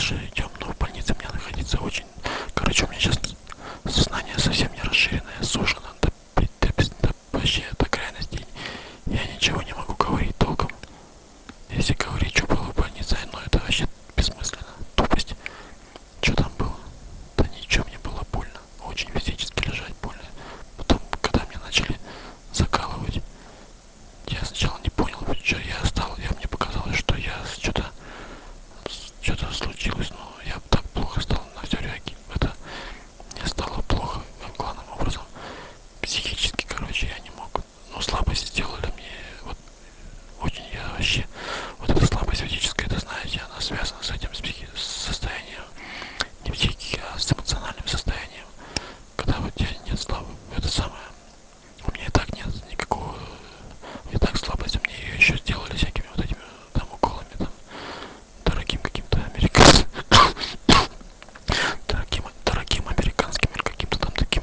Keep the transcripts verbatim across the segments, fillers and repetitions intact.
дальше идем. Но в больнице мне находиться очень... Короче, у меня сейчас сознание совсем не расширенное, сужено до, до, до, до, вообще до крайностей. Я ничего не могу говорить толком. Если говорить, что было в больнице, но это вообще бессмысленно. Тупость. Что там было? Да ничего, мне было больно. Очень физически лежать больно. Потом, когда меня начали закалывать, я сначала не понял, что я стал. Я, мне показалось, что я что-то что-то случилось, но я так плохо стал на все реагировать. Это мне стало плохо главным образом. Психически, короче, я не мог. Ну, слабость сделали мне. Вот очень я вообще. Вот эта слабость физическая, это знаете, она связана с этим с, психи, с состоянием не психики, а с эмоциональным состоянием. Когда вот я нет слабы, это самое. У меня и так нет никакого. И так слабость, мне ее еще сделали всякими вот этими там уколами, там, дорогим каким-то американским, дорогим, дорогим американским или каким-то там таким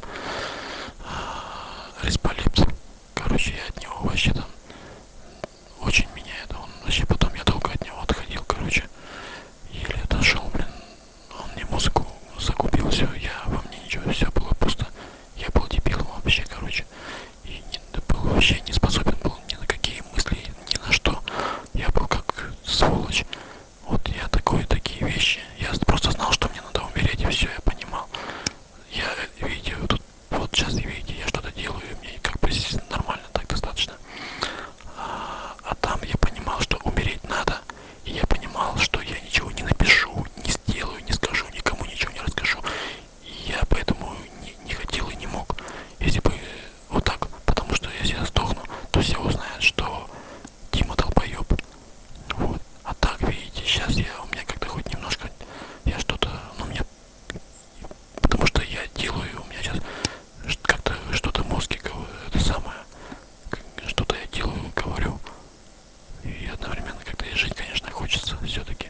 респалипс. Короче, я от него вообще там очень меня это, он вообще потом я долго от него отходил, короче, еле отошел, блин, он мне музыку загубил, все, я во мне ничего, все было пусто, я был дебилом вообще, короче, и не, был вообще не способен был ни на какие мысли, ни на что, я был как сволочь, вот я такой, такие вещи, я просто знал, что мне надо умереть, и все, я понимал, я, видите, тут, вот сейчас, видите, я что-то делаю, и мне как бы нормально так достаточно. А, а там я понимал, что умереть надо. И я понимал, что я ничего не напишу, не сделаю, не скажу, никому ничего не расскажу. И я поэтому не, не хотел и не мог. Если бы вот так, потому что если я сдохну, то все узнают, что Дима долбоеб. Вот. А так, видите, сейчас я, у меня как-то хоть немножко, я что-то, ну, мне, потому что я делаю, у меня сейчас как-то что-то в мозге, это самое, что-то я делаю, говорю, и одновременно как-то и жить, конечно, хочется все-таки,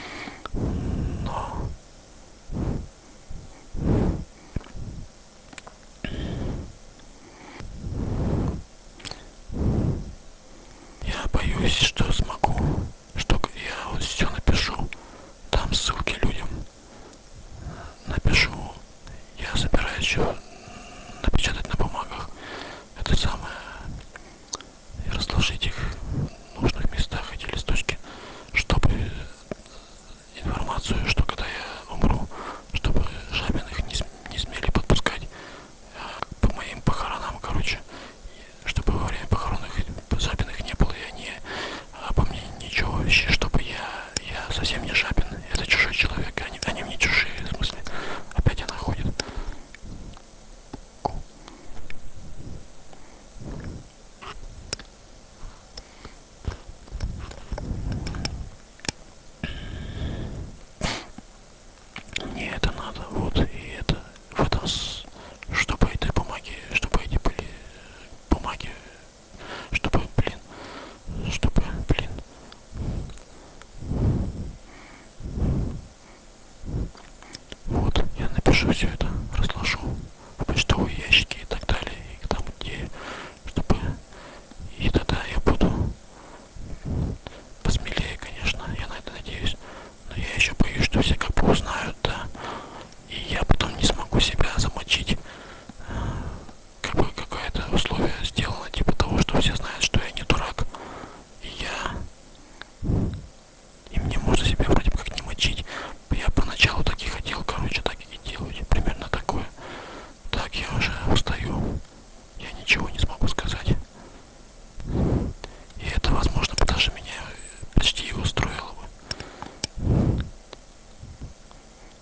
но я боюсь, что смогу, что я вот все напишу, дам ссылки людям, напишу, я собираюсь еще напечатать на бумагах это самое и разложить их в нужных местах, эти листочки, чтобы информацию, что когда я умру, чтобы Жабиных не, не смели подпускать по моим похоронам, короче, чтобы во время похорон Жабиных не было, и они обо мне ничего вообще, чтобы я, я совсем не Жабин, это чужой человек, они, они мне чужие, в смысле, опять она ходит. Мне это надо, вот, и это, в этом, чтобы эти бумаги, чтобы эти были бумаги, чтобы, блин, чтобы, блин, вот, я напишу все это, разложу в почтовые ящики и так далее, и там где, чтобы, и тогда я буду посмелее, конечно, я на это надеюсь, но я еще боюсь, что все как бы узнают, да, и я потом не смогу себя замочить, как бы какое-то условие сделано, типа того, что все знают, что я не дурак, и я, и мне можно себя вроде бы как не мочить, я поначалу так и хотел, короче, так и делать, примерно такое, так я уже устаю, я ничего не смогу сказать, и это, возможно, бы даже меня почти устроило бы.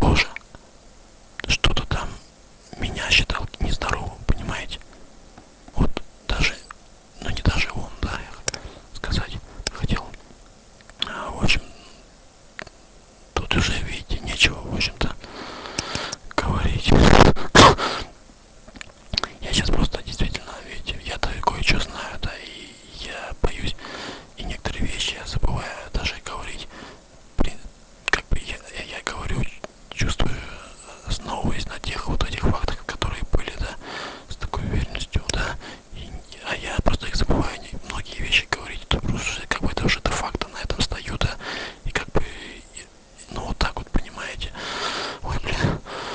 тоже что-то там меня считал нездоровым, понимаете? Вот даже, ну не даже он, да, я сказать хотел. А, в общем, тут уже, видите, нечего, в общем-то, говорить. Я сейчас просто действительно, видите, я-то кое-что знаю, да, и я боюсь, и некоторые вещи я забываю даже говорить. Блин, как бы я, я, я говорю, чувствую, основываясь на тех вот этих фактах, которые были, да, с такой уверенностью, да, и, а я просто их забываю, не, многие вещи говорить, это просто как бы это уже де факто на этом стою, да, и как бы, и, ну вот так вот, понимаете, ой, блин,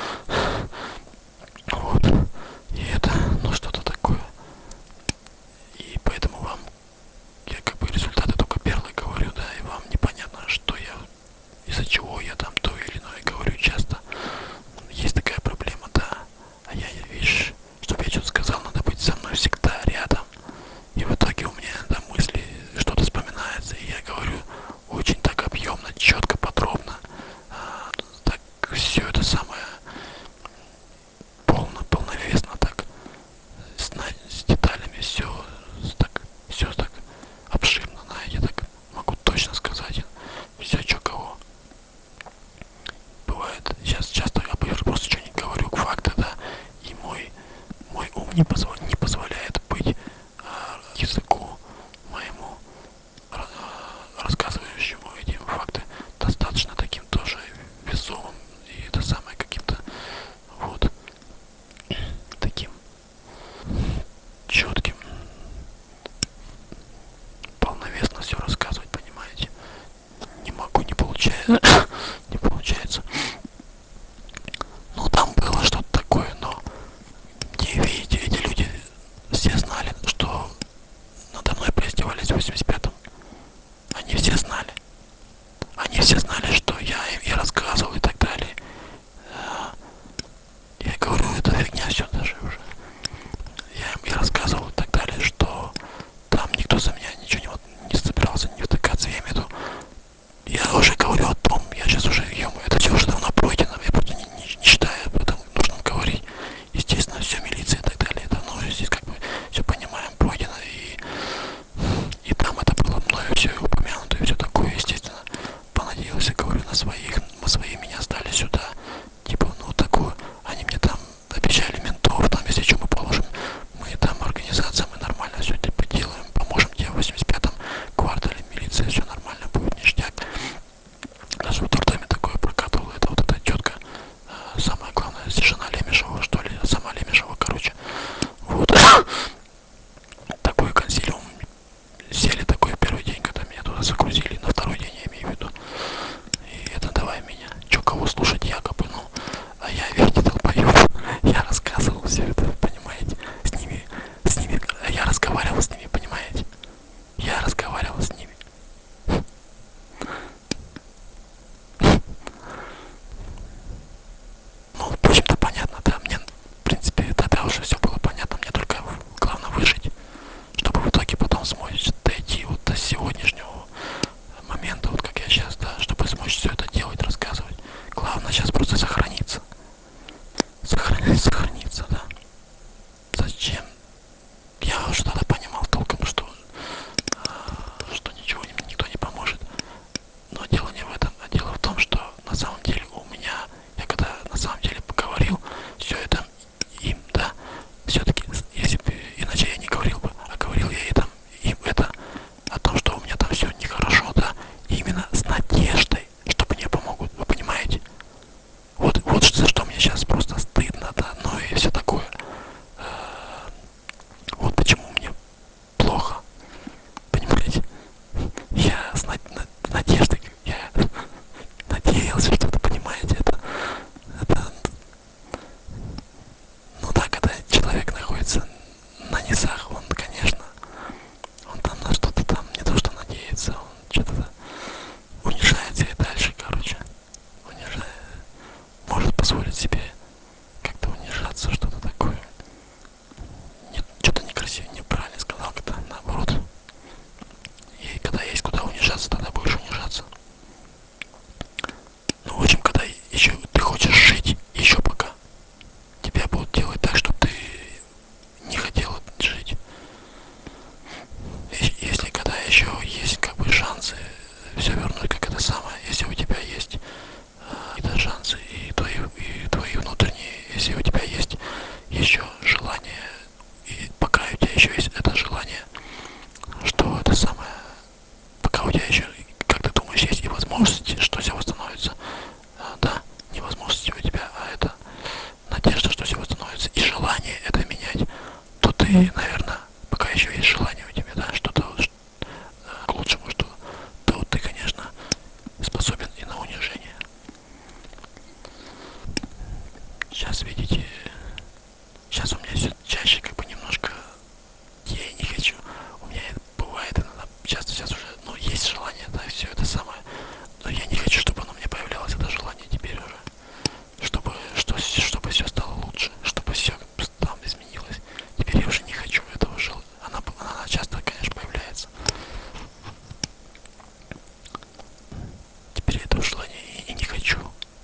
вот, и это, ну что-то такое, и поэтому вам, я как бы результаты только первые говорю, да, и вам непонятно, что я, из-за чего я там то или иное говорю часто. Есть такая проблема, да. А я, видишь, чтобы я что-то сказал, надо быть со мной всегда рядом. И в итоге у меня до мысли что-то вспоминается, и я говорю очень так объемно, четко, подробно. А, так все это самое полно, полновесно так, с, с деталями, все так, все так обширно, да, я так могу точно сказать все, что кого. Бывает, сейчас часто я просто что-нибудь говорю, факты, да, и мой, мой ум не, позво, не позволяет быть э, языку моему, э, рассказывающему эти факты, достаточно таким тоже весомым и это самое каким-то вот таким четким, полновесно все рассказывать, понимаете? Не могу, не получается, не получается. Ну там было что-то такое, но не видите, эти люди все знали, что надо мной поиздевались в восемьдесят пятом. Они все знали. Они все знали, что я им и рассказывал и так далее. сейчас, видите, сейчас у меня все чаще как бы немножко, я и не хочу, у меня бывает иногда, часто сейчас уже, ну, есть желание, да, все это самое, но я не хочу, чтобы оно мне появлялось, это желание теперь уже, чтобы, что, чтобы все стало лучше, чтобы все там изменилось. Теперь я уже не хочу этого желания, она, она часто, конечно, появляется. Теперь этого желания и не хочу.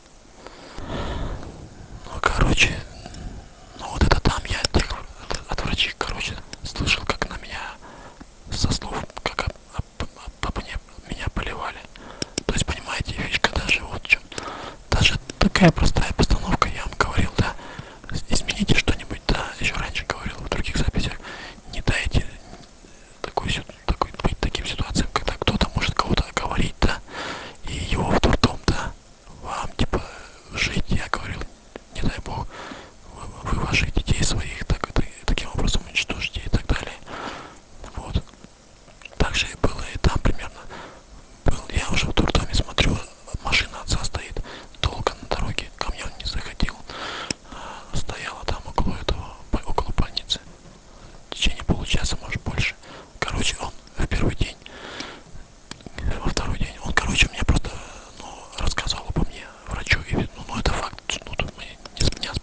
Ну, короче, ну вот это там я от, тех, от, от врачей, короче, слышал, как на меня со слов, как об, об, об, об мне, меня поливали. То есть, понимаете, фишка даже вот в чем. Даже такая простая постановка, я вам говорил, да, измените что-нибудь, да, еще раньше говорил в других записях, не дайте такой, такой, быть таким ситуациям, когда кто-то может кого-то оговорить, да, и его в трудом, да, вам, типа, жить, я говорил, не дай бог, вы, вы ваших детей своих так, так, таким образом уничтожите и так далее. Вот. Так же и было и там примерно. Был, я уже в дурдоме смотрю, машина отца стоит долго на дороге, ко мне он не заходил. А, стояла там около этого, около больницы. В течение получаса, может больше. Короче, он в первый день, во второй день, он, короче, мне просто, ну, рассказал обо мне врачу, и, ну, ну, это факт, ну, тут мы не, не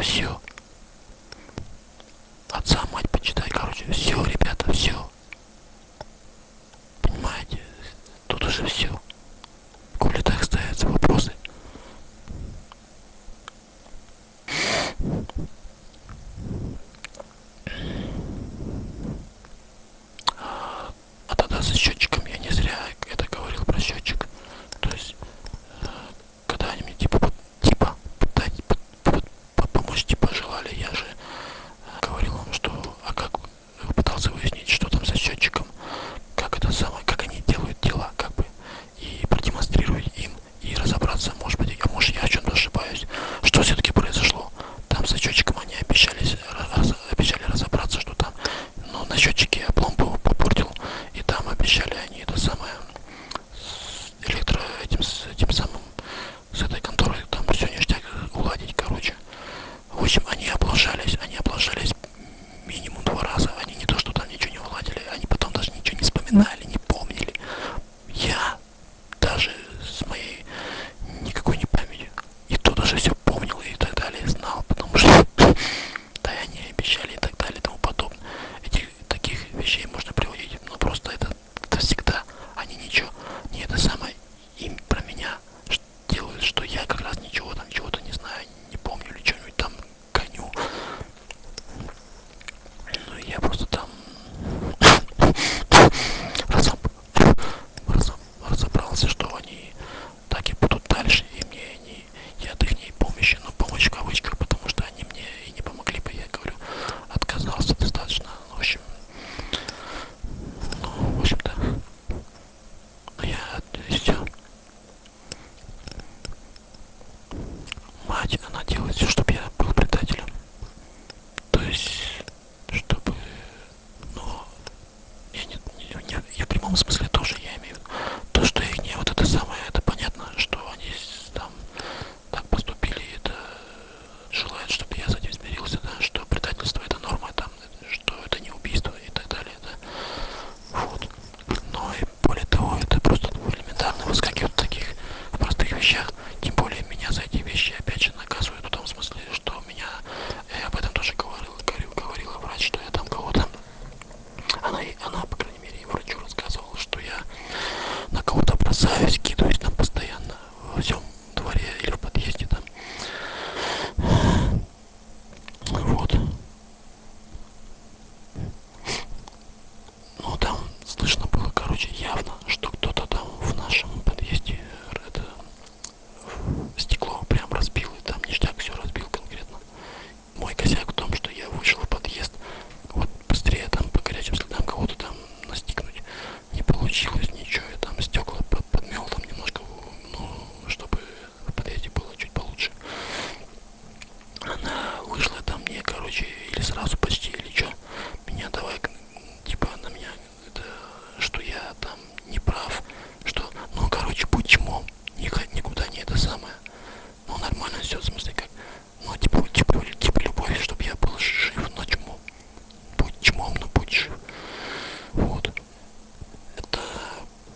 все. Отца, мать, почитай, короче, все, ребята, все. Понимаете, тут уже все. Коли так ставятся вопросы. А тогда со счетчиком я не зря это говорил про счетчик. То есть, когда они мне типа, типа дать, помочь типа желали, я же говорил им, что, а как пытался выяснить, что там со счетчиком, как это самое, как они делают дела, как бы, и продемонстрировать им, и разобраться, может быть, а может я о чем-то ошибаюсь, что все-таки произошло. Там со счетчиком они обещались, раз, обещали разобраться, что там, но на счетчике я пломбу попортил, и там обещали они это самое, с электро, этим, с этим самым, с этой конторой, там все ништяк уладить, короче. В общем, они облажались, они облажались минимум два раза. Они не то, что там ничего не уладили, они потом даже ничего не вспоминали, не помнили. Я даже с моей никакой не памятью, и то даже все помнил и так далее, знал, потому что да, они обещали и так далее и тому подобное. Этих таких вещей можно приводить, но просто это, это всегда. Они ничего, не это самое, им про меня делают, что я как раз ничего там, чего-то не знаю, не помню или что-нибудь там коню. Ну я просто там разоб... Разоб... разобрался, что они так и будут дальше, и мне не... я от их ней помощи, но помощь в кавычках, потому что они мне и не помогли бы, я говорю, отказался достаточно, ну, в общем, ну, в общем-то, я, все, мать, она делает все, чтобы я был предателем, то есть, чтобы, ну, я не, не, не, и в прямом смысле тоже я имею в виду, то, что их не вот это самое, это понятно, что они там так поступили, это желают, чтобы